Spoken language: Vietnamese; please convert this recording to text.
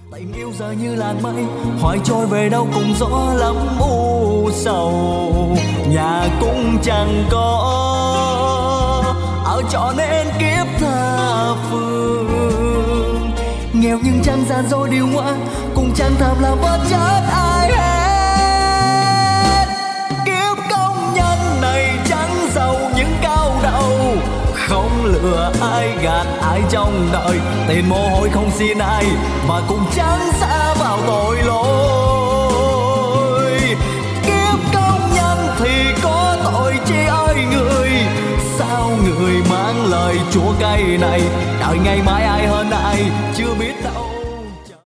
Tình yêu giờ như làn mây hỏi trôi về đâu cùng gió lắm u sầu, nhà cũng chẳng có ở trọ nên kiếp tha phương. Nghèo nhưng chẳng gian dối điều ngoan, cùng chẳng tham làm bất chấp ai hết. Kiếp công nhân này chẳng giàu những cao đầu, không lừa ai gạt ai trong đời. Tiền mồ hôi không xin ai mà cũng chẳng xa vào tội lỗi. Kiếp công nhân thì có tội chi ơi người, sao người mang lời Chúa cay này. Đời ngày mai ai hơn ai chưa biết đâu.